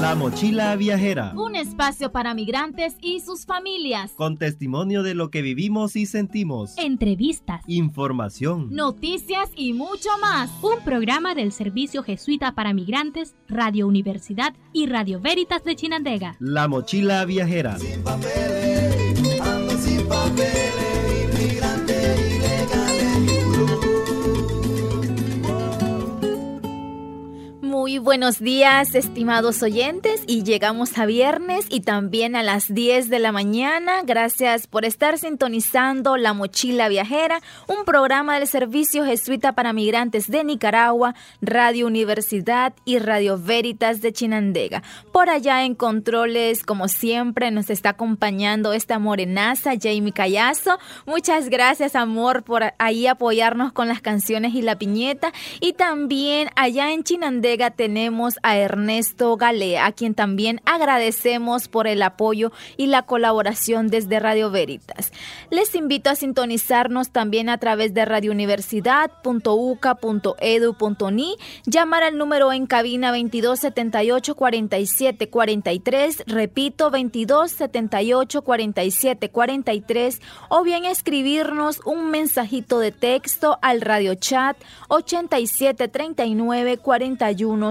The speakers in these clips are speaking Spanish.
La Mochila Viajera. Un espacio para migrantes y sus familias. Con testimonio de lo que vivimos y sentimos. Entrevistas. Información. Noticias y mucho más. Un programa del Servicio Jesuita para Migrantes, Radio Universidad y Radio Veritas de Chinandega. La Mochila Viajera. Sin papeles, ando sin papeles, inmigrante ilegal. Muy buenos días, estimados oyentes, y llegamos a viernes y también a las 10 de la mañana. Gracias por estar sintonizando La Mochila Viajera, un programa del Servicio Jesuita para Migrantes de Nicaragua, Radio Universidad y Radio Veritas de Chinandega. Por allá en controles, como siempre, nos está acompañando esta morenaza, Jamie Callazo. Muchas gracias, amor, por ahí apoyarnos con las canciones y la piñeta. Y también allá en Chinandega tenemos a Ernesto Galea, a quien también agradecemos por el apoyo y la colaboración desde Radio Veritas. Les invito a sintonizarnos también a través de radiouniversidad.uca.edu.ni, llamar al número en cabina 2278-4743, repito, 2278-4743, o bien escribirnos un mensajito de texto al radio chat 8739-4174,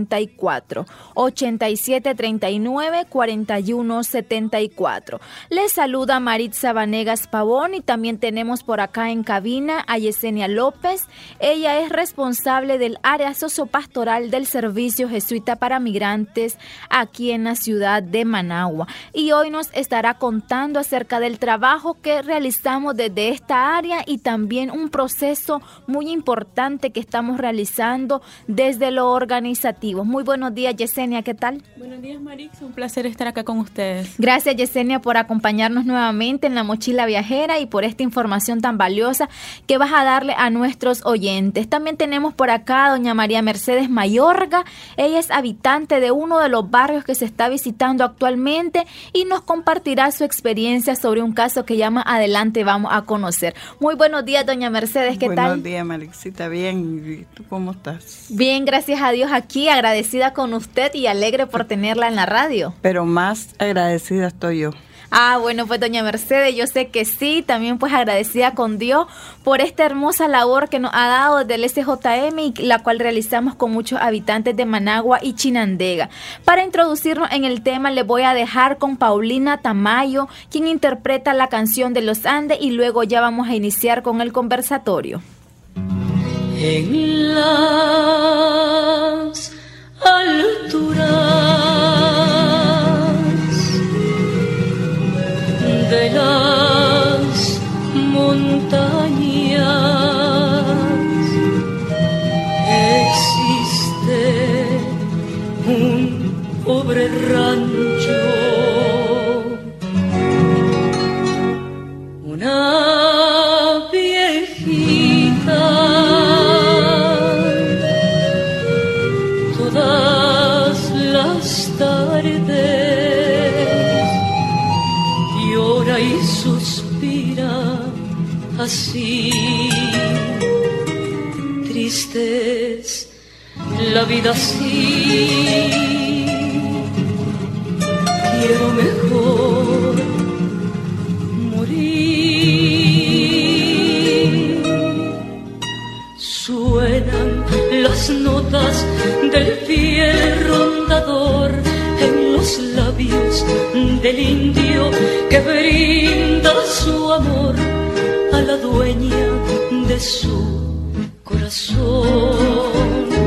8739-4174. Les saluda Maritza Vanegas Pavón, y también tenemos por acá en cabina a Yesenia López. Ella es responsable del área sociopastoral del Servicio Jesuita para Migrantes aquí en la ciudad de Managua, y hoy nos estará contando acerca del trabajo que realizamos desde esta área y también un proceso muy importante que estamos realizando desde lo organizativo. Muy buenos días, Yesenia, ¿qué tal? Buenos días, Marix, un placer estar acá con ustedes. Gracias, Yesenia, por acompañarnos nuevamente en La Mochila Viajera y por esta información tan valiosa que vas a darle a nuestros oyentes. También tenemos por acá a doña María Mercedes Mayorga. Ella es habitante de uno de los barrios que se está visitando actualmente y nos compartirá su experiencia sobre un caso que ya más adelante vamos a conocer. Muy buenos días, doña Mercedes, ¿qué tal? Buenos días, Marixita, bien. ¿Y tú cómo estás? Bien, gracias a Dios, aquí agradecida con usted y alegre por tenerla en la radio. Pero más agradecida estoy yo. Bueno, pues doña Mercedes, yo sé que sí, también pues agradecida con Dios por esta hermosa labor que nos ha dado del SJM y la cual realizamos con muchos habitantes de Managua y Chinandega. Para introducirnos en el tema, le voy a dejar con Paulina Tamayo, quien interpreta la canción de los Andes, y luego ya vamos a iniciar con el conversatorio. En las alturas de las montañas existe un pobre rancho, una viejita todas las tardes llora y suspira así. Triste es la vida así. Quiero mejor morir. Suenan las notas del fiel rondador en los labios del indio que brinda su amor a la dueña de su corazón.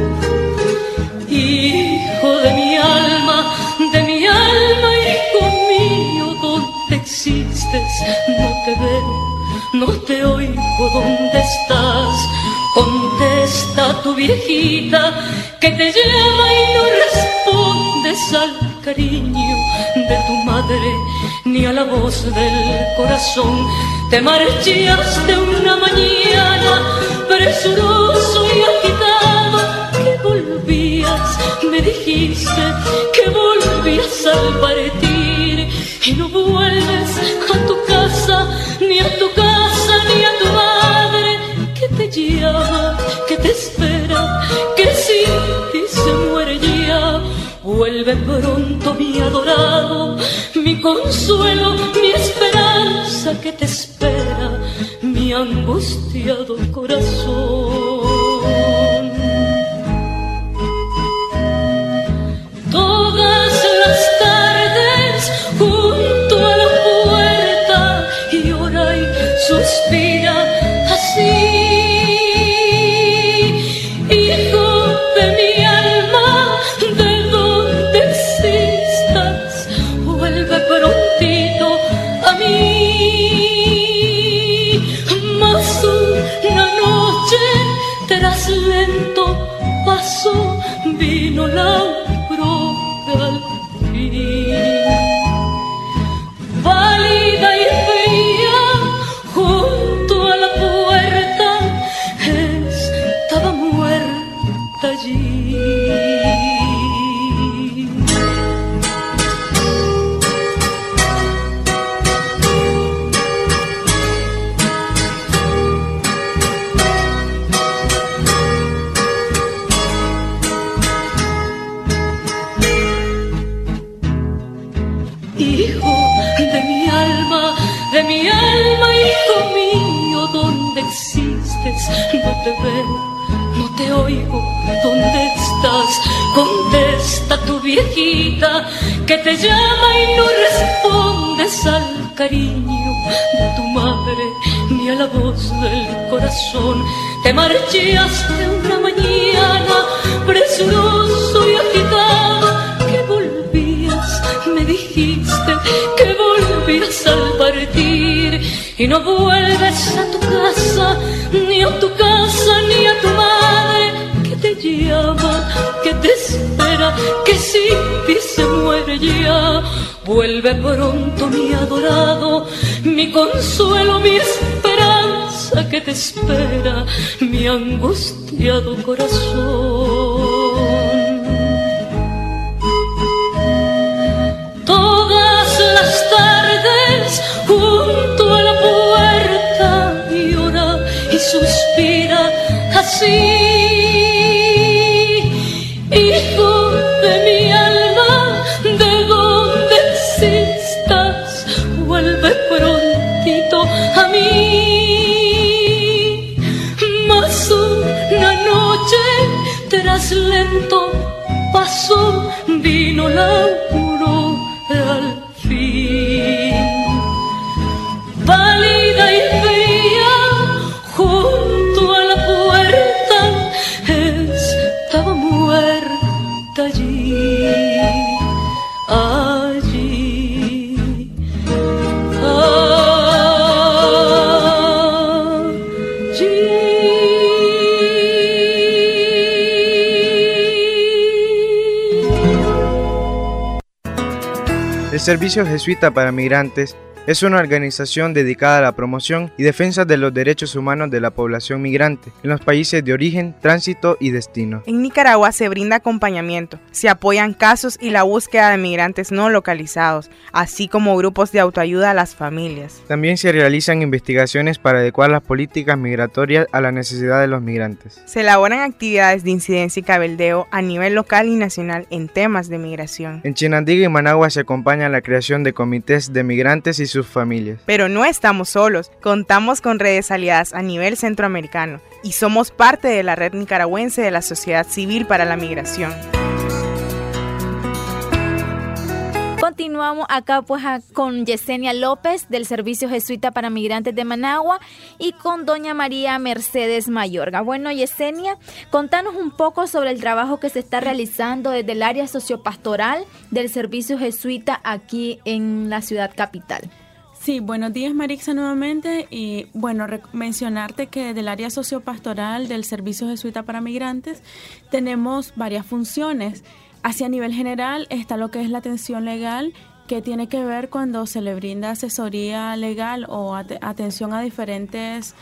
Hijo de mi alma, hijo mío, ¿dónde existes? No te veo, no te oigo, ¿dónde estás? Contesta tu viejita que te llama y no respondes al cariño de tu madre ni a la voz del corazón. Te marchaste una mañana presuroso y agitado, que volvías, me dijiste que volvías al partir, y no vuelves a tu casa, ni a tu casa, ni a tu madre, que te llama, que te espera, que sin ti se muere ya. Vuelve Vuelve pronto mi adorado, mi consuelo, mi esperanza que te espera, mi angustiado corazón. Todas las tardes junto a la puerta llora y suspira así. Lento paso vino la aurora al fin, pálida y fría junto a la puerta estaba muerta allí. De mi alma, hijo mío, ¿dónde existes? No te veo, no te oigo, ¿dónde estás? Contesta tu viejita que te llama y no respondes al cariño de tu madre ni a la voz del corazón. Te marchaste una mañana presuroso y agitado, que volvías, me dijiste que volvías al partir y no vuelves a tu casa, ni a tu casa, ni a tu madre que te llama, que te espera, que sin ti se muere ya. Vuelve pronto mi adorado, mi consuelo, mi esperanza que te espera, mi angustiado corazón. Todas las tardes junto a la puerta llora y suspira así. Hijo de mi alma, ¿de dónde existas? Vuelve prontito a mí. Mas una noche tras lento paso vino la aurora al fin, pálida y fría junto a la puerta estaba muerta allí, allí, El Servicio Jesuita para Migrantes es una organización dedicada a la promoción y defensa de los derechos humanos de la población migrante en los países de origen, tránsito y destino. En Nicaragua se brinda acompañamiento, se apoyan casos y la búsqueda de migrantes no localizados, así como grupos de autoayuda a las familias. También se realizan investigaciones para adecuar las políticas migratorias a la necesidad de los migrantes. Se elaboran actividades de incidencia y cabildeo a nivel local y nacional en temas de migración. En Chinandega y Managua se acompaña la creación de comités de migrantes y sus familias. Pero no estamos solos, contamos con redes aliadas a nivel centroamericano y somos parte de la red nicaragüense de la sociedad civil para la migración. Continuamos acá con Yesenia López del Servicio Jesuita para Migrantes de Managua y con doña María Mercedes Mayorga. Bueno, Yesenia, contanos un poco sobre el trabajo que se está realizando desde el área sociopastoral del Servicio Jesuita aquí en la ciudad capital. Sí, buenos días Marixa nuevamente y bueno, mencionarte que del área sociopastoral del Servicio Jesuita para Migrantes tenemos varias funciones. Hacia nivel general está lo que es la atención legal, que tiene que ver cuando se le brinda asesoría legal o atención a diferentes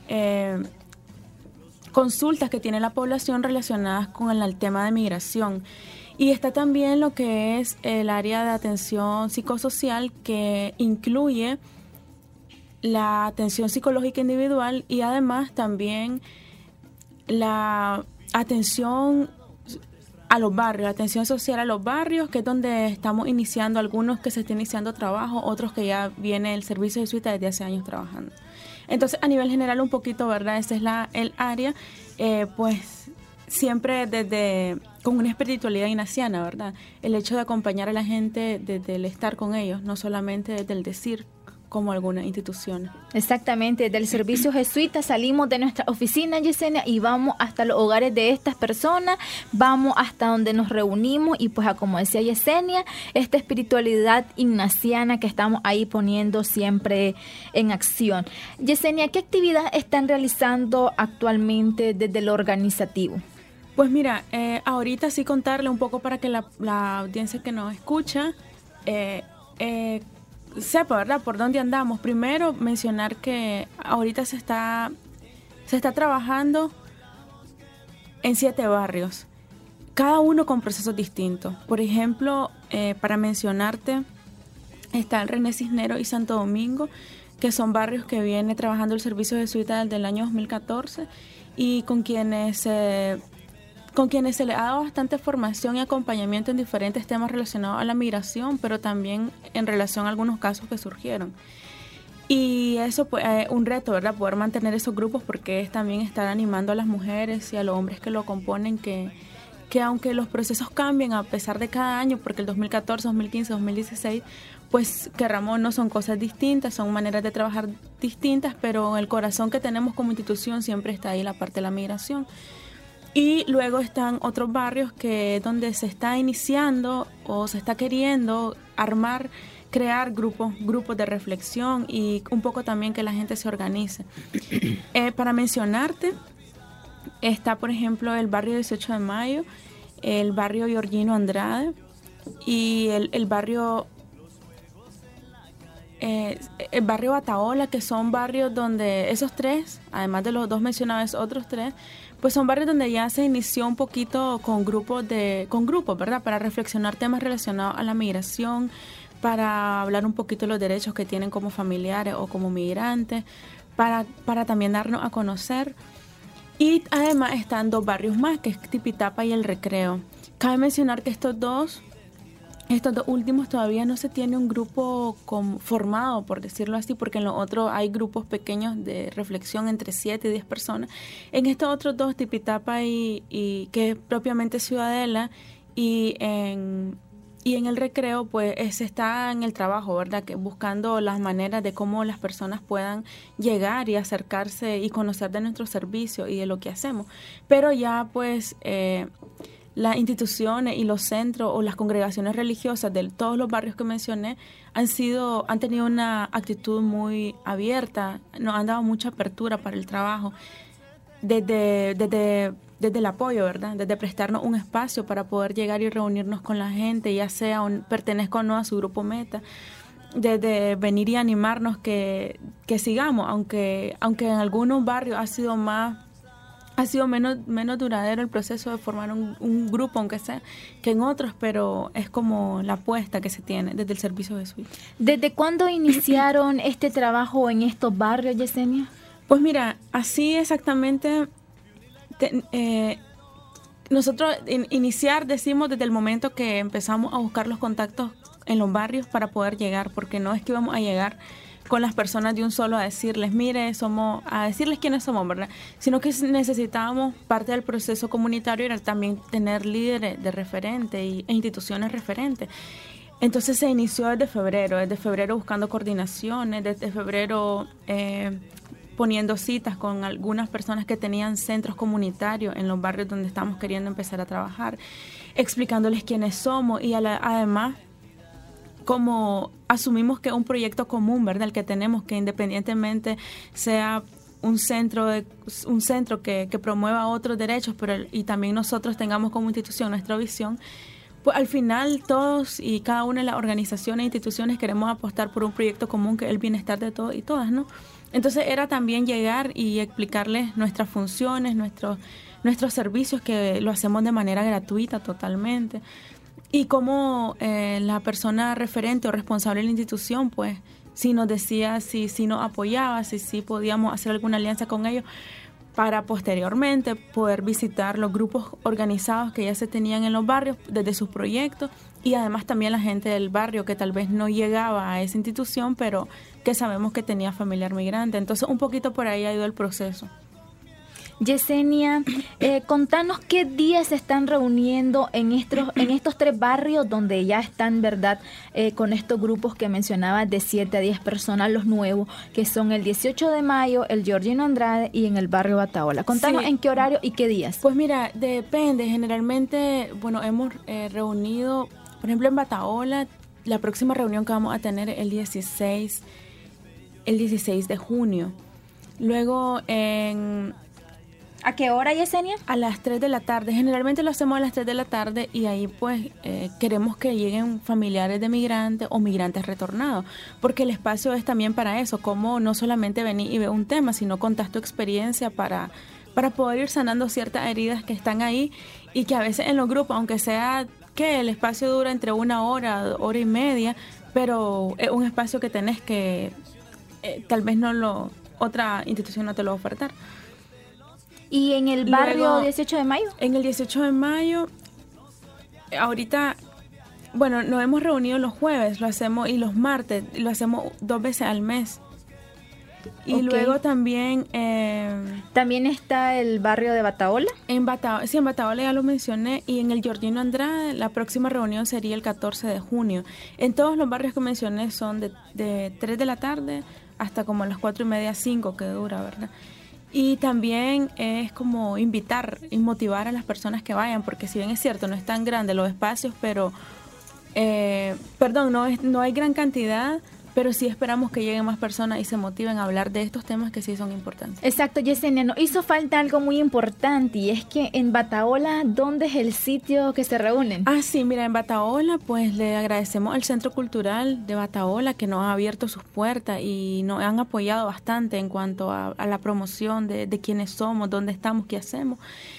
consultas que tiene la población relacionadas con el tema de migración. Y está también lo que es el área de atención psicosocial, que incluye la atención psicológica individual y además también la atención a los barrios, atención social a los barrios, que es donde estamos iniciando, algunos que se están iniciando trabajo, otros que ya viene el servicio jesuita desde hace años trabajando. Entonces, a nivel general, un poquito, ¿verdad? Esa es el área, pues siempre con una espiritualidad ignaciana, ¿verdad? El hecho de acompañar a la gente desde el estar con ellos, no solamente desde el decir, como algunas instituciones. Exactamente, del servicio jesuita salimos de nuestra oficina, Yesenia, y vamos hasta los hogares de estas personas, vamos hasta donde nos reunimos y pues como decía Yesenia, esta espiritualidad ignaciana que estamos ahí poniendo siempre en acción. Yesenia, ¿qué actividad están realizando actualmente desde lo organizativo? Pues mira, ahorita sí contarle un poco para que la audiencia que nos escucha sepa, ¿verdad?, por dónde andamos. Primero, mencionar que ahorita se está trabajando en 7 barrios, cada uno con procesos distintos. Por ejemplo, para mencionarte, está el René Cisneros y Santo Domingo, que son barrios que viene trabajando el servicio jesuita desde el año 2014 y con quienes se le ha dado bastante formación y acompañamiento en diferentes temas relacionados a la migración, pero también en relación a algunos casos que surgieron. Y eso pues, es un reto, ¿verdad?, poder mantener esos grupos, porque es también estar animando a las mujeres y a los hombres que lo componen, que aunque los procesos cambien a pesar de cada año, porque el 2014, 2015, 2016, pues querramos, no son cosas distintas, son maneras de trabajar distintas, pero el corazón que tenemos como institución siempre está ahí, la parte de la migración. Y luego están otros barrios donde se está iniciando o se está queriendo crear grupos de reflexión y un poco también que la gente se organice. Para mencionarte, está por ejemplo el barrio 18 de Mayo, el barrio Georgino Andrade y el barrio Bataola, que son barrios donde esos 3, además de los 2 mencionados, otros 3, pues son barrios donde ya se inició un poquito con grupos, ¿verdad?, para reflexionar temas relacionados a la migración, para hablar un poquito de los derechos que tienen como familiares o como migrantes, para también darnos a conocer. Y además están 2 barrios más, que es Tipitapa y El Recreo. Cabe mencionar que estos dos últimos todavía no se tiene un grupo formado, por decirlo así, porque en los otros hay grupos pequeños de reflexión entre 7 y 10 personas. En estos otros 2, Tipitapa y que es propiamente Ciudadela, y en El Recreo, pues se está en el trabajo, ¿verdad?, que buscando las maneras de cómo las personas puedan llegar y acercarse y conocer de nuestro servicio y de lo que hacemos. Pero ya pues las instituciones y los centros o las congregaciones religiosas de todos los barrios que mencioné han tenido una actitud muy abierta, nos han dado mucha apertura para el trabajo, desde el apoyo, ¿verdad?, desde prestarnos un espacio para poder llegar y reunirnos con la gente, ya sea pertenezca o no a su grupo meta, desde venir y animarnos que sigamos, aunque en algunos barrios ha sido menos duradero el proceso de formar un grupo, aunque sea, que en otros, pero es como la apuesta que se tiene desde el servicio jesuita. ¿Desde cuándo iniciaron este trabajo en estos barrios, Yesenia? Pues mira, así exactamente, nosotros iniciar decimos desde el momento que empezamos a buscar los contactos en los barrios para poder llegar, porque no es que íbamos a llegar con las personas de un solo a decirles, a decirles quiénes somos, ¿verdad?, sino que necesitábamos, parte del proceso comunitario era también tener líderes de referente e instituciones referentes. Entonces se inició desde febrero buscando coordinaciones, desde febrero poniendo citas con algunas personas que tenían centros comunitarios en los barrios donde estamos queriendo empezar a trabajar, explicándoles quiénes somos y además como asumimos que es un proyecto común, ¿verdad?, el que tenemos, que independientemente sea un centro que promueva otros derechos, y también nosotros tengamos como institución nuestra visión, pues al final todos y cada una de las organizaciones e instituciones queremos apostar por un proyecto común que es el bienestar de todos y todas, ¿no? Entonces era también llegar y explicarles nuestras funciones, nuestros servicios, que lo hacemos de manera gratuita totalmente. Y como la persona referente o responsable de la institución, pues, si nos decía, si nos apoyaba, si podíamos hacer alguna alianza con ellos, para posteriormente poder visitar los grupos organizados que ya se tenían en los barrios desde sus proyectos, y además también la gente del barrio que tal vez no llegaba a esa institución, pero que sabemos que tenía familiar migrante. Entonces, un poquito por ahí ha ido el proceso. Yesenia, contanos qué días se están reuniendo en estos 3 barrios donde ya están, ¿verdad?, con estos grupos que mencionabas de 7 a 10 personas, los nuevos, que son el 18 de mayo, el Georgino Andrade y en el barrio Bataola. Contanos Sí. en qué horario y qué días. Pues mira, depende. Generalmente, bueno, hemos reunido, por ejemplo, en Bataola, la próxima reunión que vamos a tener el 16 de junio. Luego ¿A qué hora, Yesenia? a las 3 de la tarde. Generalmente lo hacemos a las 3 de la tarde y ahí pues queremos que lleguen familiares de migrantes o migrantes retornados, porque el espacio es también para eso, como no solamente venir y ver un tema, sino contar tu experiencia para poder ir sanando ciertas heridas que están ahí y que a veces en los grupos, aunque sea que el espacio dura entre 1 hora, hora y media, pero es un espacio que tenés que tal vez otra institución no te lo va a ofertar. ¿Y en el barrio Luego, 18 de mayo? En el 18 de mayo, ahorita, bueno, nos hemos reunido los jueves, lo hacemos, y los martes, lo hacemos 2 veces al mes. Y Ok. luego también ¿También está el barrio de Bataola? en Bataola ya lo mencioné, y en el Georgino Andrade la próxima reunión sería el 14 de junio. En todos los barrios que mencioné son de 3 de la tarde hasta como las 4:30, 5 que dura, ¿verdad? Y también es como invitar y motivar a las personas que vayan, porque si bien es cierto, no es tan grande los espacios, pero, no hay gran cantidad, pero sí esperamos que lleguen más personas y se motiven a hablar de estos temas que sí son importantes. Exacto, Yesenia, nos hizo falta algo muy importante, y es que en Bataola, ¿dónde es el sitio que se reúnen? Ah, sí, mira, en Bataola, pues le agradecemos al Centro Cultural de Bataola que nos ha abierto sus puertas y nos han apoyado bastante en cuanto a la promoción de quiénes somos, dónde estamos, qué hacemos.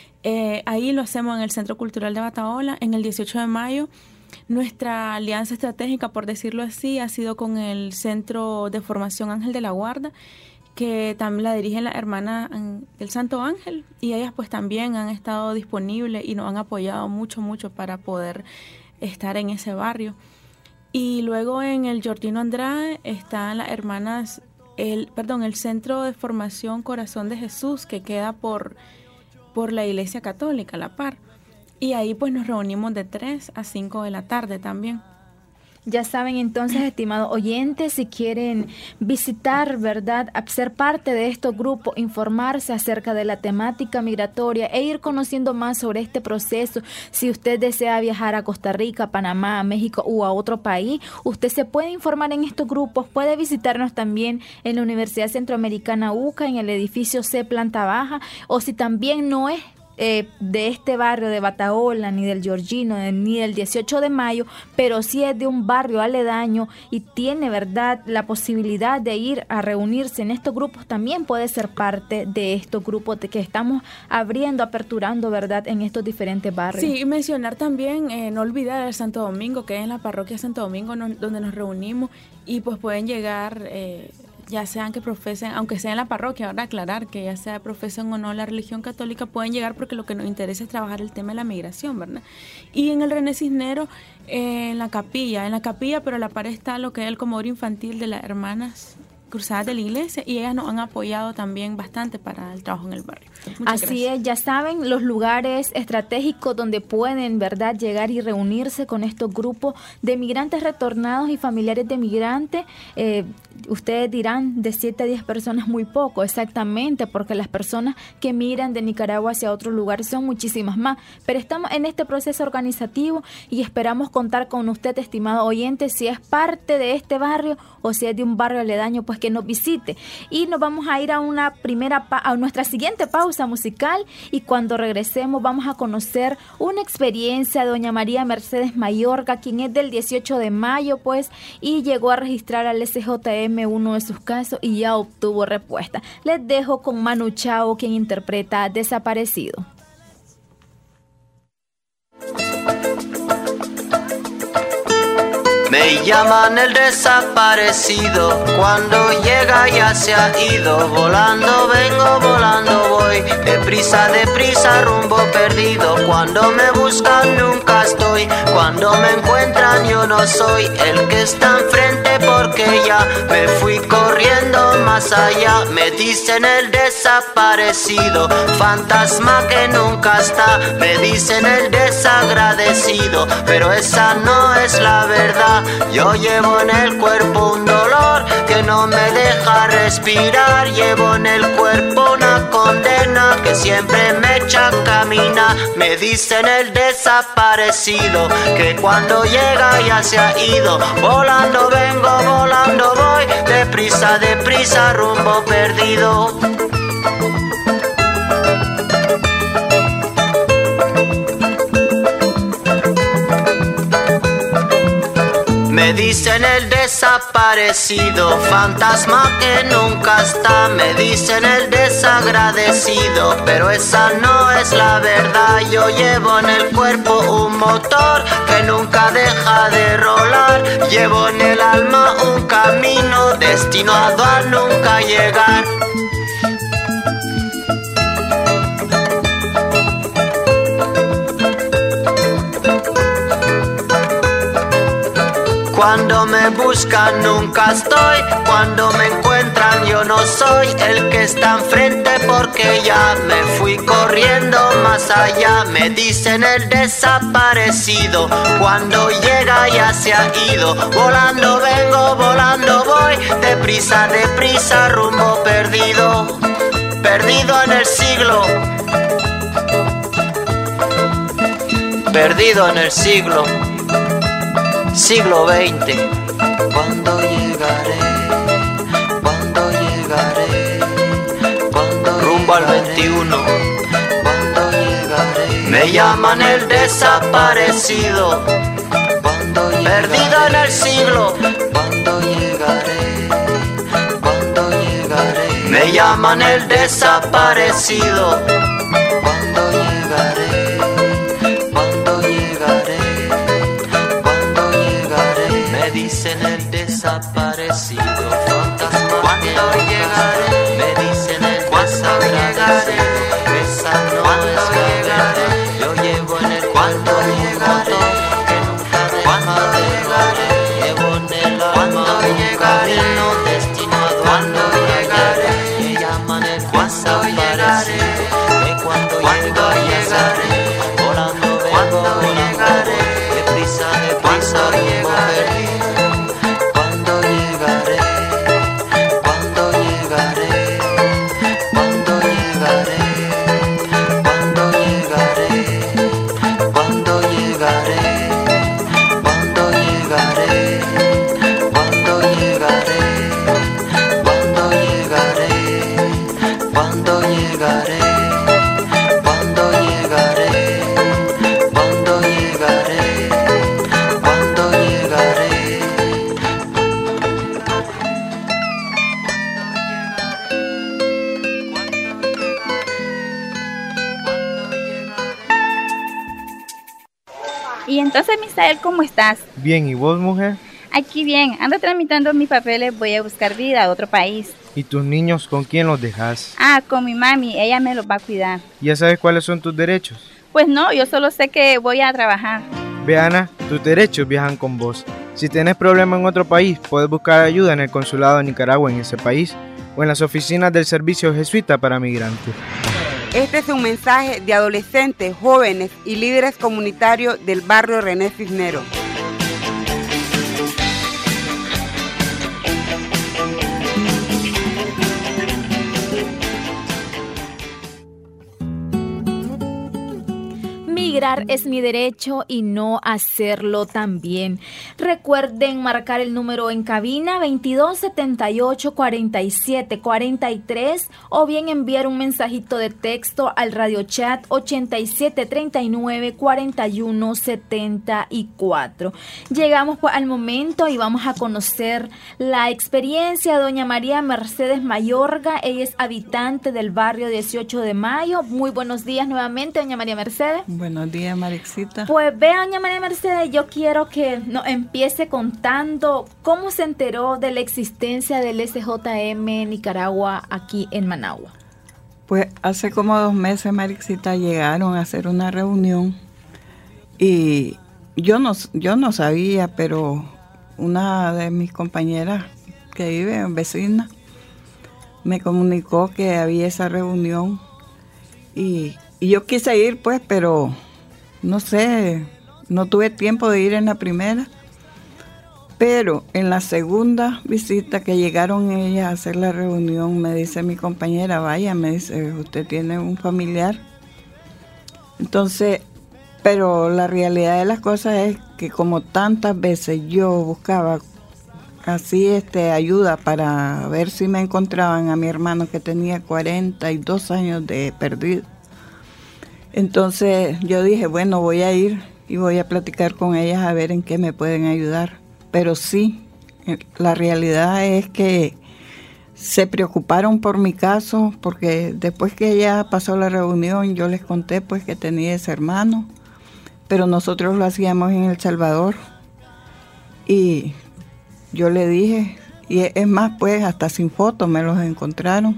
Ahí lo hacemos en el Centro Cultural de Bataola, en el 18 de mayo. Nuestra alianza estratégica, por decirlo así, ha sido con el Centro de Formación Ángel de la Guarda, que también la dirigen las hermanas del Santo Ángel, y ellas pues también han estado disponibles y nos han apoyado mucho para poder estar en ese barrio. Y luego en el Georgino Andrade están las hermanas, el Centro de Formación Corazón de Jesús, que queda por la Iglesia Católica, la par. Y ahí pues nos reunimos de 3 a 5 de la tarde también. Ya saben entonces, estimados oyentes, si quieren visitar, ¿verdad?, ser parte de estos grupos, informarse acerca de la temática migratoria e ir conociendo más sobre este proceso. Si usted desea viajar a Costa Rica, Panamá, México o a otro país, usted se puede informar en estos grupos, puede visitarnos también en la Universidad Centroamericana UCA, en el edificio C, planta baja, o si también no es de este barrio de Bataola, ni del Georgino, ni del 18 de mayo, pero sí es de un barrio aledaño y tiene, ¿verdad?, la posibilidad de ir a reunirse en estos grupos, también puede ser parte de estos grupos que estamos aperturando, ¿verdad?, en estos diferentes barrios. Sí, y mencionar también, no olvidar el Santo Domingo, que es en la parroquia Santo Domingo donde nos reunimos, y pues pueden llegar ya sean que profesen, aunque sea en la parroquia, ahora aclarar que ya sea profesen o no la religión católica, pueden llegar porque lo que nos interesa es trabajar el tema de la migración, ¿verdad? Y en el René Cisneros, en la capilla, pero a la par está lo que es el comedor infantil de las hermanas Cruzadas de la Iglesia, y ellas nos han apoyado también bastante para el trabajo en el barrio. Muchas Así gracias. es, ya saben, los lugares estratégicos donde pueden, ¿verdad?, llegar y reunirse con estos grupos de migrantes retornados y familiares de migrantes. Ustedes dirán, de 7 a 10 personas, muy poco, exactamente, porque las personas que migran de Nicaragua hacia otros lugares son muchísimas más. Pero estamos en este proceso organizativo y esperamos contar con usted, estimado oyente, si es parte de este barrio o si es de un barrio aledaño, pues que nos visite. Y nos vamos a ir a a nuestra siguiente pausa musical, y cuando regresemos vamos a conocer una experiencia de doña María Mercedes Mayorga, quien es del 18 de mayo, pues, y llegó a registrar al SJM uno de sus casos y ya obtuvo respuesta. Les dejo con Manu Chao, quien interpreta Desaparecido. Me llaman el desaparecido, cuando llega ya se ha ido. Volando vengo, volando voy, deprisa, rumbo perdido. Cuando me buscan nunca estoy, cuando me encuentran yo no soy el que está enfrente, porque ya me fui corriendo más allá. Me dicen el desaparecido, fantasma que nunca está. Me dicen el desagradecido, pero esa no es la verdad. Yo llevo en el cuerpo un dolor que no me deja respirar. Llevo en el cuerpo una condena que siempre me echa a caminar. Me dicen el desaparecido, que cuando llega ya se ha ido. Volando vengo, volando voy, deprisa, rumbo perdido. Me dicen el desaparecido, fantasma que nunca está. Me dicen el desagradecido, pero esa no es la verdad. Yo llevo en el cuerpo un motor que nunca deja de rolar. Llevo en el alma un camino destinado a nunca llegar. Cuando me buscan nunca estoy, cuando me encuentran yo no soy el que está enfrente, porque ya me fui corriendo más allá. Me dicen el desaparecido, cuando llega ya se ha ido. Volando vengo, volando voy, deprisa, rumbo perdido. Perdido en el siglo, perdido en el siglo XX. ¿Cuándo llegaré? ¿Cuándo llegaré? ¿Cuándo rumbo al 21? ¿Cuándo llegaré? Me llaman el desaparecido, ¿cuándo llegaré? Perdido en el siglo. ¿Cuándo llegaré? ¿Cuándo llegaré? Me llaman el desaparecido. ¿Cuándo llegaré? ¿Cuándo llegaré? Me dicen el desaparecido, fantasma. ¿Cuándo llegaré? Me dicen el desaparecido, esa no es llegaré. Yo llevo en el cuando llegaré, que nunca deja de llegaré. Llevo en el alma un camino destinado a cuando llegaré. Me llaman el desaparecido, que cuando llegaré, volando vengo, llegaré. Deprisa, llegaré. ¿Cuándo llegaré? ¿Cuándo llegaré? ¿Cuándo llegaré? ¿Cuándo llegaré? ¿Cuándo llegaré? ¿Cuándo llegaré? ¿Cuándo llegaré? ¿Cuándo llegaré? ¿Cuándo llegaré? ¿Cuándo llegaré? ¿Cuándo llegaré? ¿Cuándo llegaré? Y entonces, Misael, ¿cómo estás? Bien, ¿y vos, mujer? Aquí bien, ando tramitando mis papeles, voy a buscar vida a otro país. ¿Y tus niños con quién los dejas? Ah, con mi mami, ella me los va a cuidar. ¿Ya sabes cuáles son tus derechos? Pues no, yo solo sé que voy a trabajar. Ve, Ana, tus derechos viajan con vos. Si tenés problema en otro país, puedes buscar ayuda en el consulado de Nicaragua en ese país o en las oficinas del Servicio Jesuita para Migrantes. Este es un mensaje de adolescentes, jóvenes y líderes comunitarios del barrio René Cisneros. Migrar es mi derecho y no hacerlo también. Recuerden marcar el número en cabina 2278-4743 o bien enviar un mensajito de texto al radiochat 8739-4174. Llegamos pues al momento y vamos a conocer la experiencia de doña María Mercedes Mayorga. Ella es habitante del barrio 18 de Mayo. Muy buenos días nuevamente, doña María Mercedes. Buenos días, Marixita. Pues vea, doña María Mercedes, yo quiero que nos empiece contando cómo se enteró de la existencia del SJM Nicaragua aquí en Managua. Pues hace como 2 meses, Marixita, llegaron a hacer una reunión y yo no sabía, pero una de mis compañeras que vive en vecina me comunicó que había esa reunión y yo quise ir, pues, pero no sé, no tuve tiempo de ir en la primera. Pero en la segunda visita que llegaron ellas a hacer la reunión, me dice mi compañera, vaya, me dice, usted tiene un familiar. Entonces, pero la realidad de las cosas es que como tantas veces yo buscaba así ayuda para ver si me encontraban a mi hermano que tenía 42 años de perdido. Entonces yo dije, bueno, voy a ir y voy a platicar con ellas a ver en qué me pueden ayudar. Pero sí, la realidad es que se preocuparon por mi caso, porque después que ya pasó la reunión, yo les conté pues que tenía ese hermano, pero nosotros lo hacíamos en El Salvador. Y yo le dije, y es más, pues hasta sin fotos me los encontraron.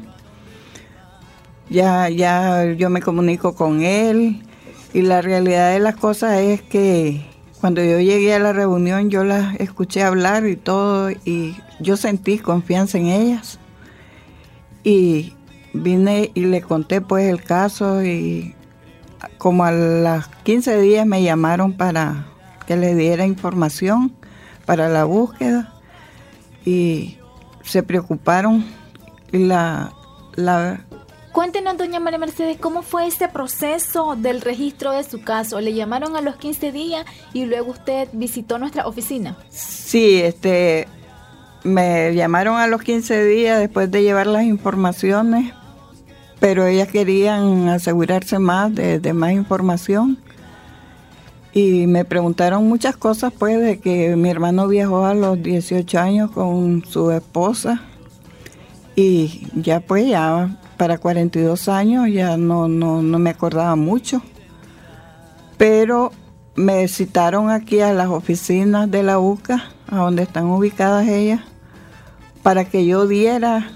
Ya yo me comunico con él, y la realidad de las cosas es que cuando yo llegué a la reunión, yo las escuché hablar y todo, y yo sentí confianza en ellas. Y vine y le conté pues el caso, y como a las 15 días me llamaron para que les diera información para la búsqueda, y se preocuparon. Y Cuéntenos, doña María Mercedes, ¿cómo fue ese proceso del registro de su caso? ¿Le llamaron a los 15 días y luego usted visitó nuestra oficina? Sí, me llamaron a los 15 días después de llevar las informaciones, pero ellas querían asegurarse más de más información. Y me preguntaron muchas cosas, pues, de que mi hermano viajó a los 18 años con su esposa, y ya para 42 años ya no me acordaba mucho. Pero me citaron aquí a las oficinas de la UCA, a donde están ubicadas ellas, para que yo diera,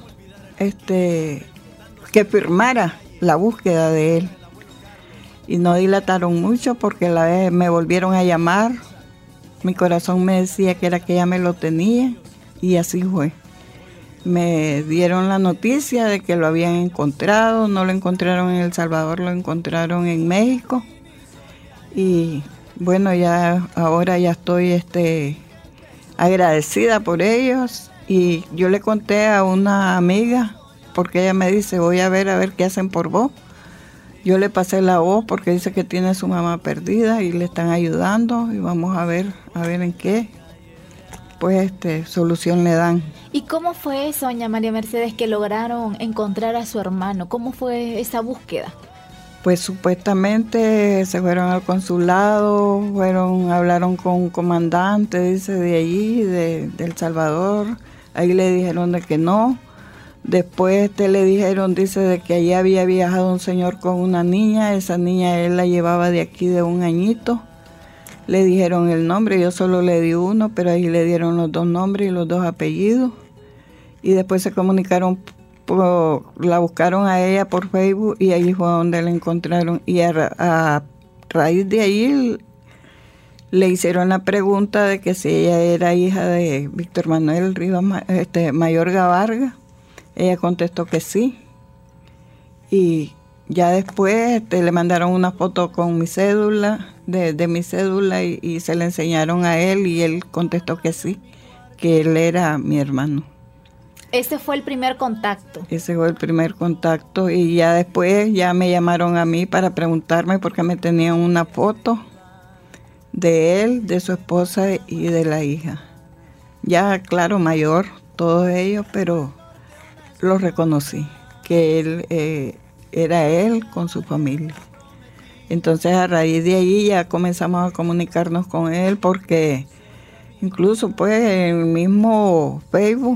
que firmara la búsqueda de él. Y no dilataron mucho porque la vez me volvieron a llamar. Mi corazón me decía que era que ya me lo tenía, y así fue. Me dieron la noticia de que lo habían encontrado. No lo encontraron en El Salvador, lo encontraron en México. Y bueno, ahora ya estoy agradecida por ellos. Y yo le conté a una amiga, porque ella me dice, voy a ver qué hacen por vos. Yo le pasé la voz porque dice que tiene a su mamá perdida y le están ayudando, y vamos a ver en qué pues solución le dan. ¿Y cómo fue eso, doña María Mercedes, que lograron encontrar a su hermano? ¿Cómo fue esa búsqueda? Pues supuestamente se fueron al consulado, hablaron con un comandante, dice, de allí, de El Salvador. Ahí le dijeron de que no. Después le dijeron, dice, de que allí había viajado un señor con una niña. Esa niña él la llevaba de aquí de 1 añito. Le dijeron el nombre, yo solo le di uno, pero ahí le dieron los 2 nombres y los 2 apellidos. Y después se comunicaron, la buscaron a ella por Facebook, y allí fue donde la encontraron. Y a raíz de ahí le hicieron la pregunta de que si ella era hija de Víctor Manuel Rivas Mayorga Vargas. Ella contestó que sí. Y ya después le mandaron una foto con mi cédula, de mi cédula, y se la enseñaron a él, y él contestó que sí, que él era mi hermano. Ese fue el primer contacto. Ese fue el primer contacto, y ya después ya me llamaron a mí para preguntarme porque me tenían una foto de él, de su esposa y de la hija. Ya, claro, mayor, todos ellos, pero los reconocí, que él era él con su familia. Entonces a raíz de ahí ya comenzamos a comunicarnos con él, porque incluso pues en el mismo Facebook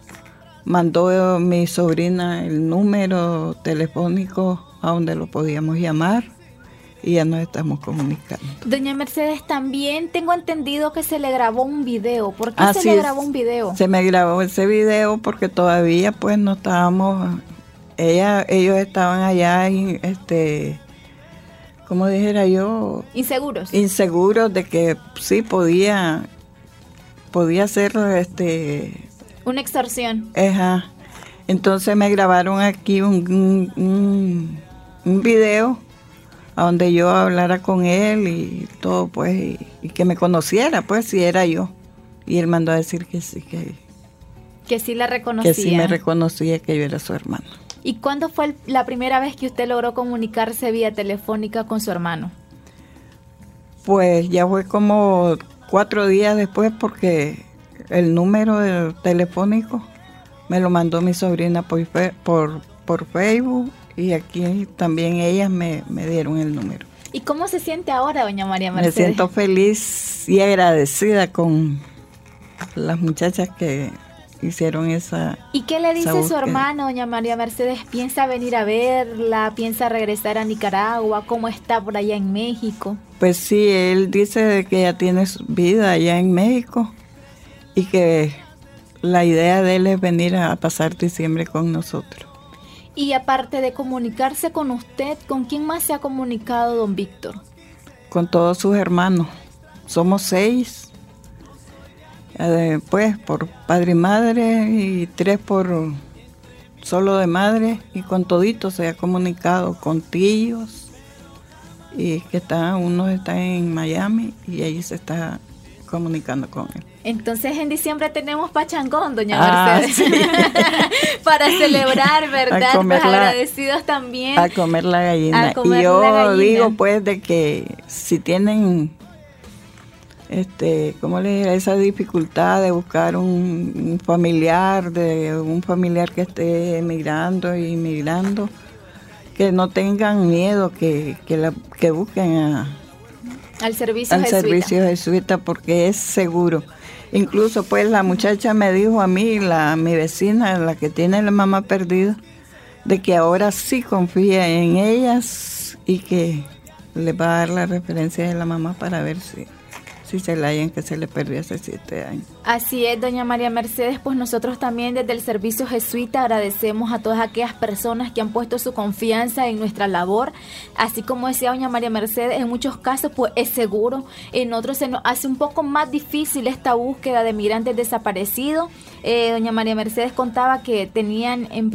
mandó mi sobrina el número telefónico a donde lo podíamos llamar, y ya nos estamos comunicando. Doña Mercedes, también tengo entendido que se le grabó un video. ¿Por qué se le grabó un video? Se me grabó ese video porque todavía pues no estábamos, ellos estaban allá y como dijera yo, inseguros de que sí podía ser una extorsión. Ajá. Entonces me grabaron aquí un video a donde yo hablara con él y todo, pues, y que me conociera, pues, si era yo. Y él mandó a decir que sí, que sí la reconocía. Que sí me reconocía, que yo era su hermano. ¿Y cuándo fue la primera vez que usted logró comunicarse vía telefónica con su hermano? Pues ya fue como 4 días después, porque el número telefónico me lo mandó mi sobrina por Facebook, y aquí también ellas me dieron el número. ¿Y cómo se siente ahora, doña María Mercedes? Me siento feliz y agradecida con las muchachas que hicieron esa. ¿Y qué le dice búsqueda. su hermano, doña María Mercedes? ¿Piensa venir a verla? ¿Piensa regresar a Nicaragua? ¿Cómo está por allá en México? Pues sí, él dice que ya tiene vida allá en México y que la idea de él es venir a pasar diciembre con nosotros. Y aparte de comunicarse con usted, ¿con quién más se ha comunicado don Víctor? Con todos sus hermanos. Somos 6. Pues por padre y madre, y 3 por solo de madre, y con toditos se ha comunicado, con tíos, y que unos están en Miami y ahí se está comunicando con él. Entonces en diciembre tenemos pachangón, doña Mercedes, sí. Para celebrar, ¿verdad? Pues agradecidos también. A comer la gallina. Y yo digo pues de que si tienen ¿cómo le diré? Esa dificultad de buscar un familiar que esté emigrando y inmigrando, que no tengan miedo, que busquen al servicio jesuita, porque es seguro. Incluso pues la muchacha me dijo a mí, mi vecina, la que tiene la mamá perdida, de que ahora sí confía en ellas y que le va a dar la referencia de la mamá para ver si se la hayan, que se le perdió hace 7 años. Así es, doña María Mercedes, pues nosotros también desde el Servicio Jesuita agradecemos a todas aquellas personas que han puesto su confianza en nuestra labor. Así como decía doña María Mercedes, en muchos casos pues es seguro, en otros se nos hace un poco más difícil esta búsqueda de migrantes desaparecidos. Doña María Mercedes contaba que tenían en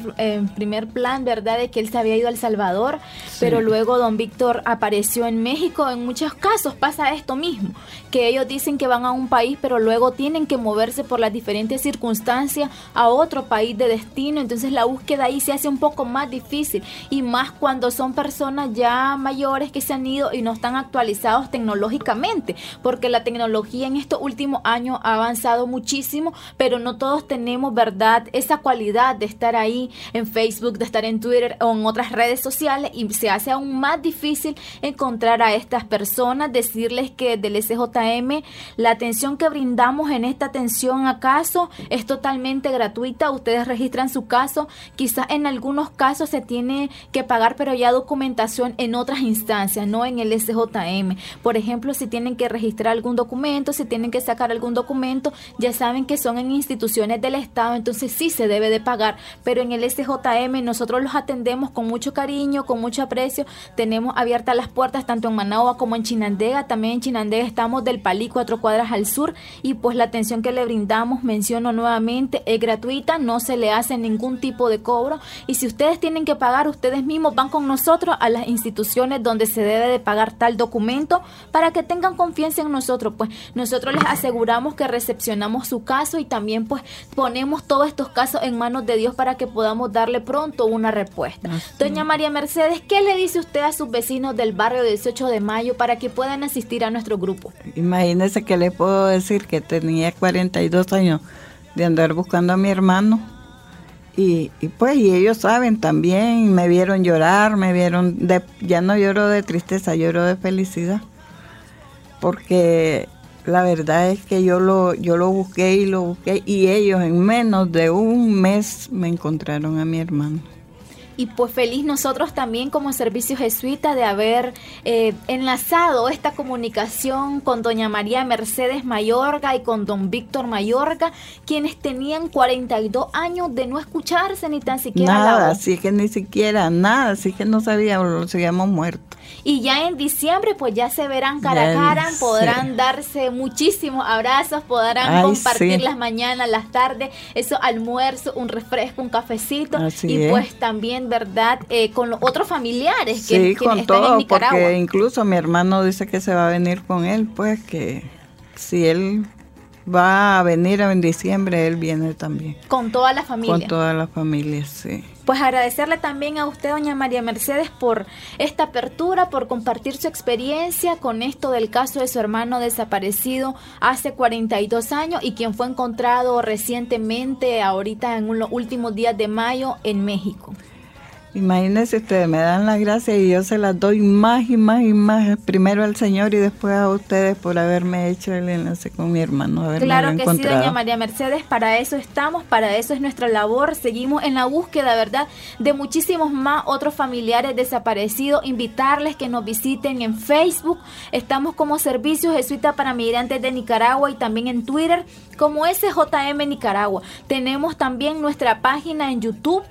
primer plan, ¿verdad?, de que él se había ido a El Salvador, sí. Pero luego don Víctor apareció en México. En muchos casos pasa esto mismo, que ellos dicen que van a un país, pero luego tienen que moverse por las diferentes circunstancias a otro país de destino. Entonces la búsqueda ahí se hace un poco más difícil, y más cuando son personas ya mayores que se han ido y no están actualizados tecnológicamente, porque la tecnología en estos últimos años ha avanzado muchísimo, pero no todos tenemos, ¿verdad?, esa cualidad de estar ahí en Facebook, de estar en Twitter o en otras redes sociales, y se hace aún más difícil encontrar a estas personas. Decirles que del SJM la atención que brindamos en esta atención a caso es totalmente gratuita. Ustedes registran su caso, quizás en algunos casos se tiene que pagar, pero ya documentación en otras instancias, no en el SJM. Por ejemplo, si tienen que registrar algún documento, si tienen que sacar algún documento, ya saben que son en instituciones del Estado, entonces sí se debe de pagar, pero en el SJM nosotros los atendemos con mucho cariño, con mucho aprecio. Tenemos abiertas las puertas tanto en Managua como en Chinandega. También en Chinandega estamos del Palí 4 cuadras al sur, y pues la atención que le brindamos, menciono nuevamente, es gratuita, no se le hace ningún tipo de cobro, y si ustedes tienen que pagar, ustedes mismos van con nosotros a las instituciones donde se debe de pagar tal documento, para que tengan confianza en nosotros. Pues nosotros les aseguramos que recepcionamos su caso, y también pues ponemos todos estos casos en manos de Dios para que podamos darle pronto una respuesta. Doña María Mercedes, ¿qué le dice usted a sus vecinos del barrio 18 de Mayo para que puedan asistir a nuestro grupo? Imagínese que le puedo decir que tenía 42 años de andar buscando a mi hermano, y pues y ellos saben también, me vieron llorar, ya no lloro de tristeza, lloro de felicidad, porque la verdad es que yo lo busqué, y ellos en menos de un mes me encontraron a mi hermano. Y pues feliz nosotros también como Servicio Jesuita de haber enlazado esta comunicación con doña María Mercedes Mayorga y con don Víctor Mayorga, quienes tenían 42 años de no escucharse ni tan siquiera nada, la voz. así que ni siquiera nada, así que no sabíamos, los habíamos muerto. Y ya en diciembre pues ya se verán cara a cara, podrán darse muchísimos abrazos, podrán compartir las mañanas, las tardes, esos almuerzos, un refresco, un cafecito. Así y es. pues también, ¿verdad? Con los otros familiares que Sí, quienes con están todo, en Nicaragua. porque incluso mi hermano dice que se va a venir con él, pues que si él va a venir en diciembre, él viene también. Con toda la familia. Con toda la familia, sí. Pues agradecerle también a usted, doña María Mercedes, por esta apertura, por compartir su experiencia con esto del caso de su hermano desaparecido hace 42 años y quien fue encontrado recientemente, ahorita en los últimos días de mayo, en México. Imagínense ustedes, me dan las gracias y yo se las doy más y más y más, primero al Señor y después a ustedes por haberme hecho el enlace con mi hermano, haberme Claro que encontrado. sí, doña María Mercedes, para eso estamos, para eso es nuestra labor, seguimos en la búsqueda, ¿verdad?, de muchísimos más otros familiares desaparecidos, invitarles que nos visiten en Facebook, estamos como Servicio Jesuita para Migrantes de Nicaragua y también en Twitter como SJM Nicaragua. Tenemos también nuestra página en YouTube,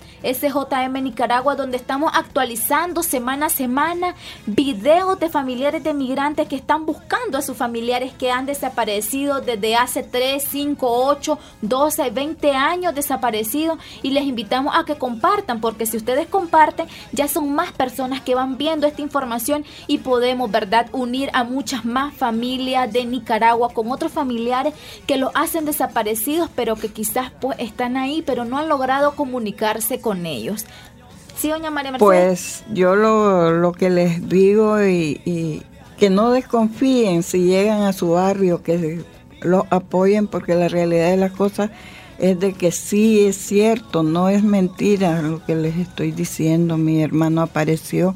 SJM Nicaragua, donde estamos actualizando semana a semana videos de familiares de migrantes que están buscando a sus familiares que han desaparecido desde hace 3, 5, 8, 12, 20 años desaparecidos, y les invitamos a que compartan, porque si ustedes comparten ya son más personas que van viendo esta información y podemos, ¿verdad?, unir a muchas más familias de Nicaragua con otros familiares que los hacen desaparecidos, pero que quizás pues están ahí, pero no han logrado comunicarse con ellos. Sí, doña María Mercedes. Pues yo lo que les digo y que no desconfíen si llegan a su barrio, que los apoyen, porque la realidad de las cosas es de que sí es cierto, no es mentira lo que les estoy diciendo. Mi hermano apareció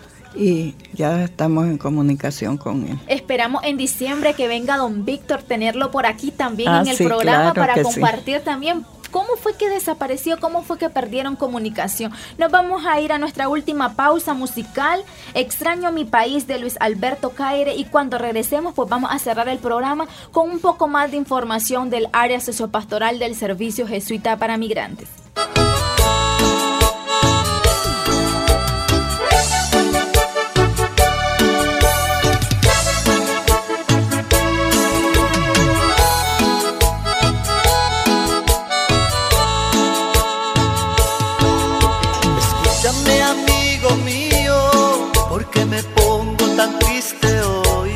y ya estamos en comunicación con él. Esperamos en diciembre que venga don Víctor, tenerlo por aquí también en el sí, programa, claro para que compartir también cómo fue que desapareció, cómo fue que perdieron comunicación. Nos vamos a ir a nuestra última pausa musical, Extraño mi país, de Luis Alberto Caire, y cuando regresemos pues vamos a cerrar el programa con un poco más de información del área sociopastoral del Servicio Jesuita para Migrantes. Amigo mío, ¿por qué me pongo tan triste hoy?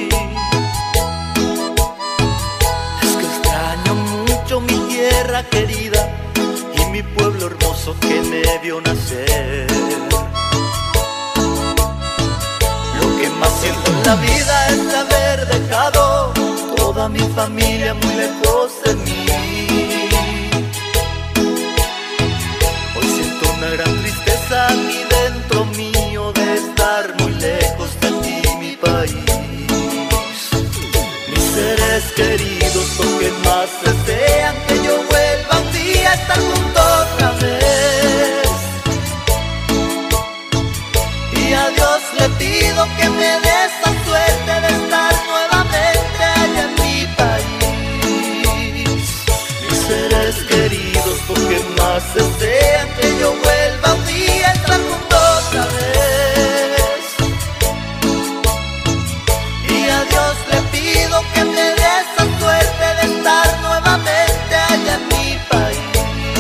Es que extraño mucho mi tierra querida y mi pueblo hermoso que me vio nacer. Lo que más siento en la vida es haber dejado toda mi familia muy lejos de mí. Una gran tristeza aquí dentro mío de estar muy lejos de ti, mi país. Mis seres queridos, lo que más desean que yo vuelva un día a estar junto otra vez. Y a Dios le pido que me dé esa suerte de estar nuevamente allá en mi país. Mis seres queridos, lo que más desean que yo vuelva un día a estar junto otra vez. Y a Dios le pido que me dé esa suerte de estar nuevamente allá en mi país.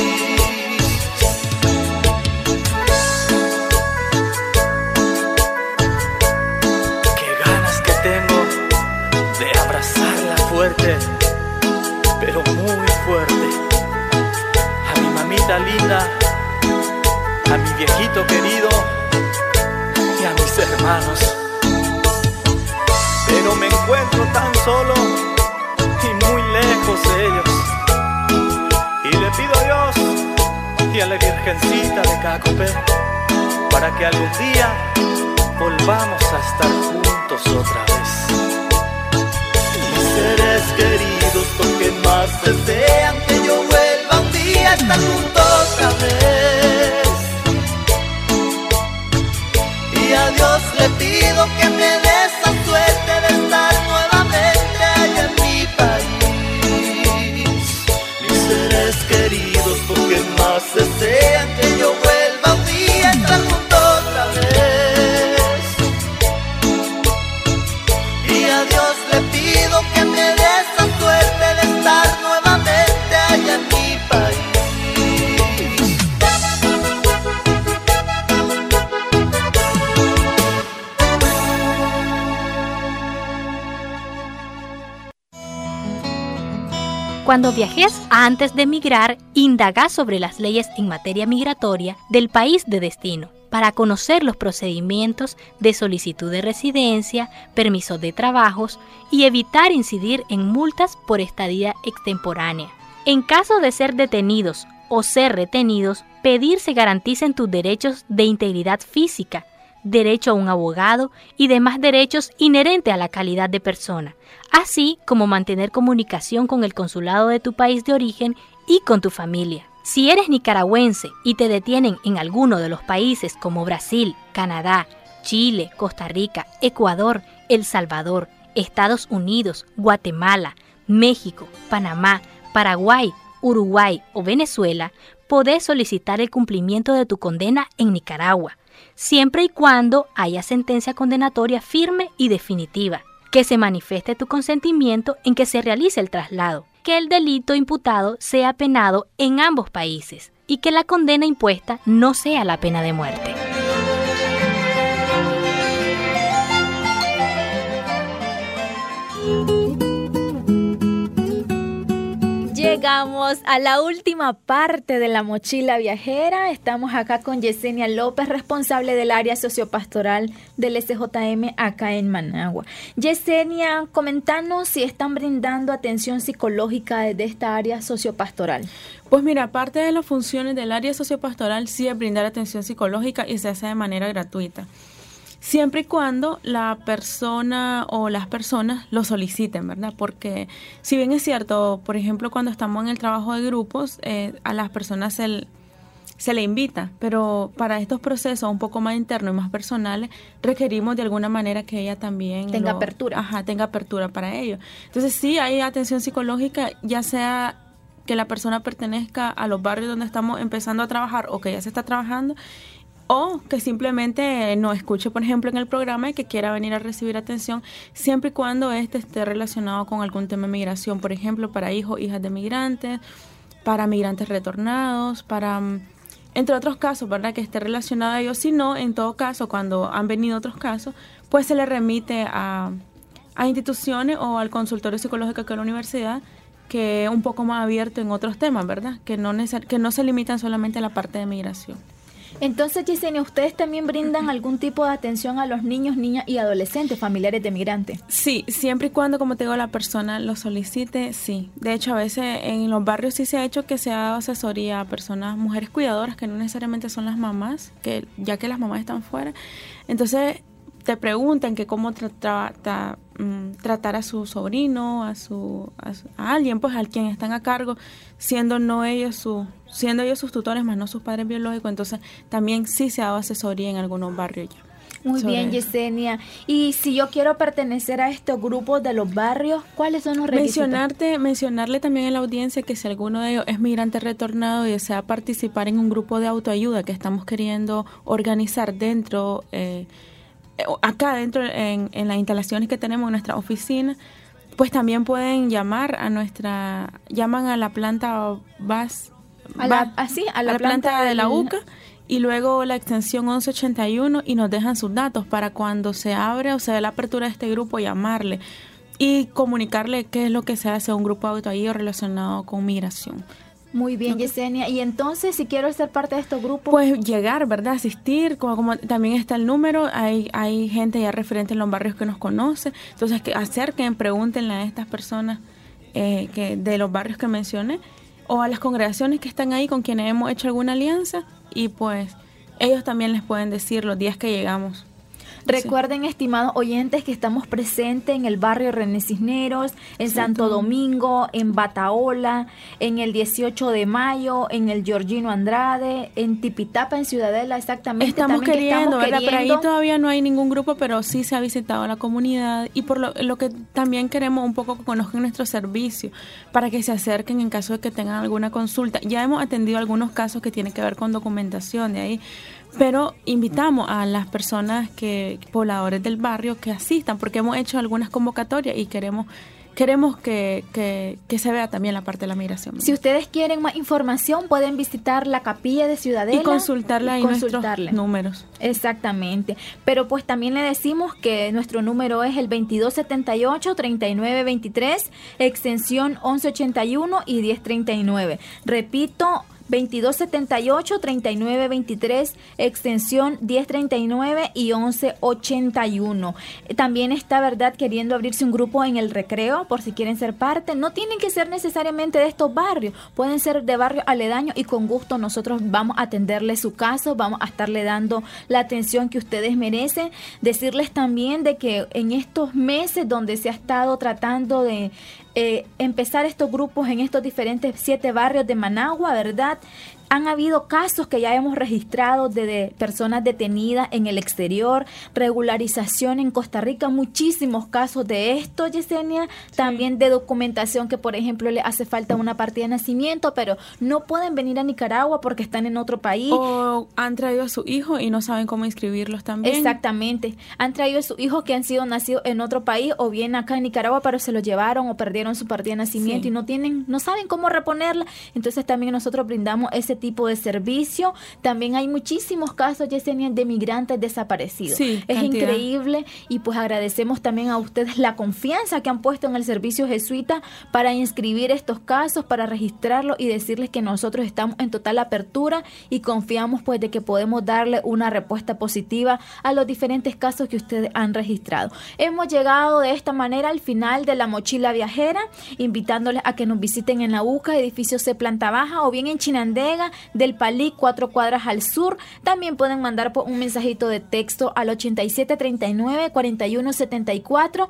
Qué ganas que tengo de abrazarla fuerte, pero muy fuerte. A mi mamita linda, a mi viejito querido y a mis hermanos. Pero me encuentro tan solo y muy lejos de ellos. Y le pido a Dios y a la Virgencita de Cacopé para que algún día volvamos a estar juntos otra vez. Mis seres queridos, lo que más desean que yo vuelva un día a estar juntos otra vez. más desean que yo vuelva un día a estar junto otra vez. Y a Dios le pido que me dé esa suerte de estar nuevamente allá en mi país. Cuando viajes antes de emigrar, indaga sobre las leyes en materia migratoria del país de destino para conocer los procedimientos de solicitud de residencia, permisos de trabajos y evitar incidir en multas por estadía extemporánea. En caso de ser detenidos o ser retenidos, pedir se garanticen tus derechos de integridad física, derecho a un abogado y demás derechos inherentes a la calidad de persona, así como mantener comunicación con el consulado de tu país de origen y con tu familia. Si eres nicaragüense y te detienen en alguno de los países como Brasil, Canadá, Chile, Costa Rica, Ecuador, El Salvador, Estados Unidos, Guatemala, México, Panamá, Paraguay, Uruguay o Venezuela, podés solicitar el cumplimiento de tu condena en Nicaragua, siempre y cuando haya sentencia condenatoria firme y definitiva, que se manifieste tu consentimiento en que se realice el traslado, que el delito imputado sea penado en ambos países y que la condena impuesta no sea la pena de muerte. Llegamos a la última parte de la mochila viajera. Estamos acá con Yesenia López, responsable del área sociopastoral del SJM acá en Managua. Yesenia, comentanos si están brindando atención psicológica desde esta área sociopastoral. Pues mira, parte de las funciones del área sociopastoral sí es brindar atención psicológica y se hace de manera gratuita, siempre y cuando la persona o las personas lo soliciten, ¿verdad? Porque si bien es cierto, por ejemplo, cuando estamos en el trabajo de grupos, a las personas se le invita, pero para estos procesos un poco más internos y más personales, requerimos de alguna manera que ella también tenga apertura. Tenga apertura para ello. Entonces sí hay atención psicológica, ya sea que la persona pertenezca a los barrios donde estamos empezando a trabajar o que ya se está trabajando, o que simplemente no escuche, por ejemplo, en el programa y que quiera venir a recibir atención, siempre y cuando esté relacionado con algún tema de migración, por ejemplo, para hijos, hijas de migrantes, para migrantes retornados, para, entre otros casos, ¿verdad?, que esté relacionado a ellos. Si no, en todo caso, cuando han venido otros casos, pues se le remite a instituciones o al consultorio psicológico que es la universidad, que es un poco más abierto en otros temas, ¿verdad?, que no se limitan solamente a la parte de migración. Entonces, Yesenia, ¿ustedes también brindan algún tipo de atención a los niños, niñas y adolescentes familiares de migrantes? Sí, siempre y cuando, como te digo, la persona lo solicite, sí. De hecho, a veces en los barrios sí se ha hecho que se ha dado asesoría a personas, mujeres cuidadoras, que no necesariamente son las mamás, que ya que las mamás están fuera. Entonces, te preguntan que cómo tratar a su sobrino, a alguien, pues al quien están a cargo, siendo ellos sus tutores, más no sus padres biológicos. Entonces también sí se ha dado asesoría en algunos barrios ya. Muy bien, Yesenia. Y si yo quiero pertenecer a estos grupos de los barrios, ¿cuáles son los requisitos? Mencionarle también a la audiencia que si alguno de ellos es migrante retornado y desea participar en un grupo de autoayuda que estamos queriendo organizar dentro acá dentro en las instalaciones que tenemos en nuestra oficina, pues también pueden llaman a la planta a la planta de la UCA y luego la extensión 1181 y nos dejan sus datos para cuando se abre o se dé la apertura de este grupo llamarle y comunicarle qué es lo que se hace a un grupo de autoayuda relacionado con migración. Muy bien, Yesenia. Y entonces, si quiero ser parte de estos grupos, pues llegar, ¿verdad? Asistir, como también está el número, hay gente ya referente en los barrios que nos conoce, entonces que acerquen, pregúntenle a estas personas que de los barrios que mencioné, o a las congregaciones que están ahí con quienes hemos hecho alguna alianza, y pues ellos también les pueden decir los días que llegamos. Recuerden, estimados oyentes, que estamos presentes en el barrio René Cisneros, en Santo Domingo, en Bataola, en el 18 de mayo, en el Georgino Andrade, en Tipitapa, en Ciudadela, exactamente. Estamos queriendo, ¿verdad? Por ahí todavía no hay ningún grupo, pero sí se ha visitado la comunidad, y por lo que también queremos un poco que conozcan nuestro servicio, para que se acerquen en caso de que tengan alguna consulta. Ya hemos atendido algunos casos que tienen que ver con documentación de ahí, pero invitamos a las personas pobladores del barrio que asistan, porque hemos hecho algunas convocatorias y queremos que se vea también la parte de la migración. Si ustedes quieren más información, pueden visitar la capilla de Ciudadela y consultarle ahí nuestros números. Exactamente. Pero pues también le decimos que nuestro número es el 2278-3923, extensión 1181 y 1039. Repito, 2278-3923, extensión 1039 y 1181. También está, ¿verdad?, queriendo abrirse un grupo en el Recreo, por si quieren ser parte. No tienen que ser necesariamente de estos barrios, pueden ser de barrios aledaños, y con gusto nosotros vamos a atenderles su caso, vamos a estarle dando la atención que ustedes merecen. Decirles también de que en estos meses donde se ha estado tratando de empezar estos grupos en estos diferentes 7 barrios de Managua, ¿verdad?, han habido casos que ya hemos registrado de personas detenidas en el exterior, regularización en Costa Rica, muchísimos casos de esto, Yesenia, también de documentación que, por ejemplo, le hace falta una partida de nacimiento, pero no pueden venir a Nicaragua porque están en otro país. O han traído a su hijo y no saben cómo inscribirlos también. Exactamente, han traído a sus hijos que han sido nacidos en otro país o bien acá en Nicaragua, pero se los llevaron o perdieron su partida de nacimiento y no saben cómo reponerla. Entonces también nosotros brindamos ese tipo de servicio. También hay muchísimos casos, Yesenia, de migrantes desaparecidos. Sí, es increíble, y pues agradecemos también a ustedes la confianza que han puesto en el servicio jesuita para inscribir estos casos, para registrarlos y decirles que nosotros estamos en total apertura y confiamos pues de que podemos darle una respuesta positiva a los diferentes casos que ustedes han registrado. Hemos llegado de esta manera al final de la mochila viajera, invitándoles a que nos visiten en la UCA, edificio C, planta baja, o bien en Chinandega, del Palí, 4 cuadras al sur. También pueden mandar un mensajito de texto al 8739-4174,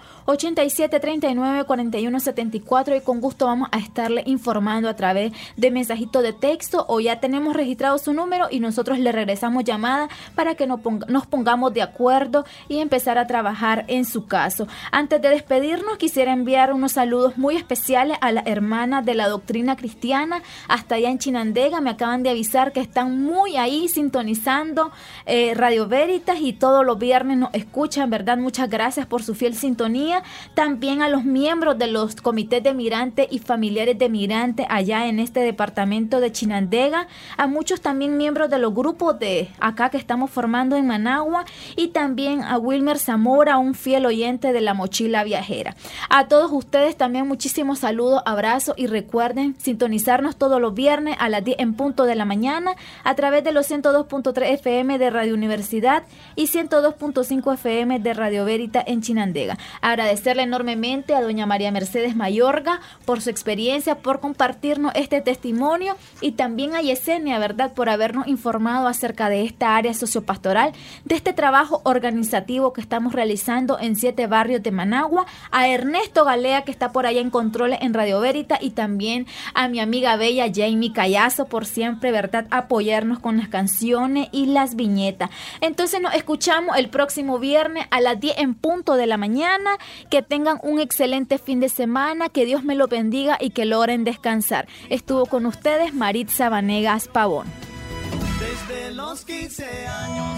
8739-4174, y con gusto vamos a estarle informando a través de mensajito de texto, o ya tenemos registrado su número y nosotros le regresamos llamada para que nos pongamos de acuerdo y empezar a trabajar en su caso. Antes de despedirnos, quisiera enviar unos saludos muy especiales a la hermana de la doctrina cristiana hasta allá en Chinandega. Me acaban de avisar que están muy ahí sintonizando Radio Veritas, y todos los viernes nos escuchan, ¿verdad? Muchas gracias por su fiel sintonía. También a los miembros de los comités de migrantes y familiares de migrantes allá en este departamento de Chinandega, a muchos también miembros de los grupos de acá que estamos formando en Managua, y también a Wilmer Zamora, un fiel oyente de la mochila viajera. A todos ustedes también muchísimos saludos, abrazos, y recuerden sintonizarnos todos los viernes a las 10 en punto de la mañana a través de los 102.3 FM de Radio Universidad y 102.5 FM de Radio Verita en Chinandega. Agradecerle enormemente a doña María Mercedes Mayorga por su experiencia, por compartirnos este testimonio, y también a Yesenia, ¿verdad?, por habernos informado acerca de esta área sociopastoral, de este trabajo organizativo que estamos realizando en 7 barrios de Managua, a Ernesto Galea, que está por allá en controles en Radio Verita, y también a mi amiga bella Jamie Callazo por siempre, ¿verdad?, apoyarnos con las canciones y las viñetas. Entonces nos escuchamos el próximo viernes a las 10 en punto de la mañana. Que tengan un excelente fin de semana, que Dios me lo bendiga y que logren descansar. Estuvo con ustedes Maritza Vanegas Pavón. Desde los 15 años.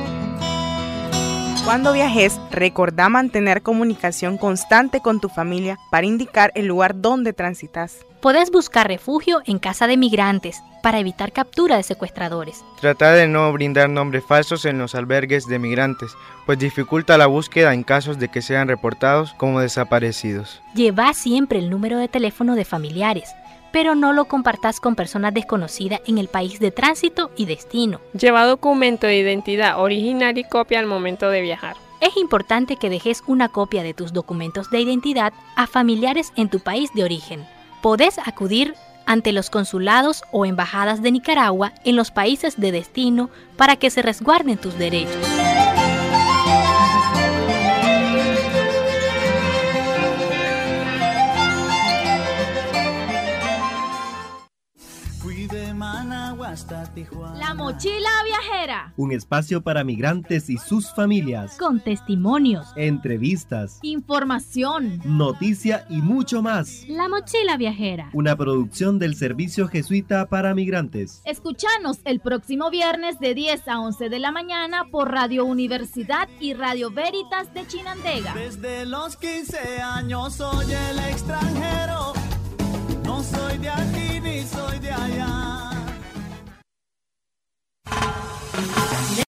Cuando viajes, recordá mantener comunicación constante con tu familia para indicar el lugar donde transitas. Podés buscar refugio en casa de migrantes para evitar captura de secuestradores. Trata de no brindar nombres falsos en los albergues de migrantes, pues dificulta la búsqueda en casos de que sean reportados como desaparecidos. Lleva siempre el número de teléfono de familiares, pero no lo compartas con personas desconocidas en el país de tránsito y destino. Lleva documento de identidad original y copia al momento de viajar. Es importante que dejes una copia de tus documentos de identidad a familiares en tu país de origen. Podés acudir ante los consulados o embajadas de Nicaragua en los países de destino para que se resguarden tus derechos. Managua hasta Tijuana. La Mochila Viajera. Un espacio para migrantes y sus familias. Con testimonios, Entrevistas, Información. noticia y mucho más. La Mochila Viajera. Una producción del Servicio Jesuita para Migrantes. Escúchanos el próximo viernes de 10 a 11 de la mañana por Radio Universidad y Radio Veritas de Chinandega. Desde los 15 años soy el extranjero, no soy de aquí ni soy de allá.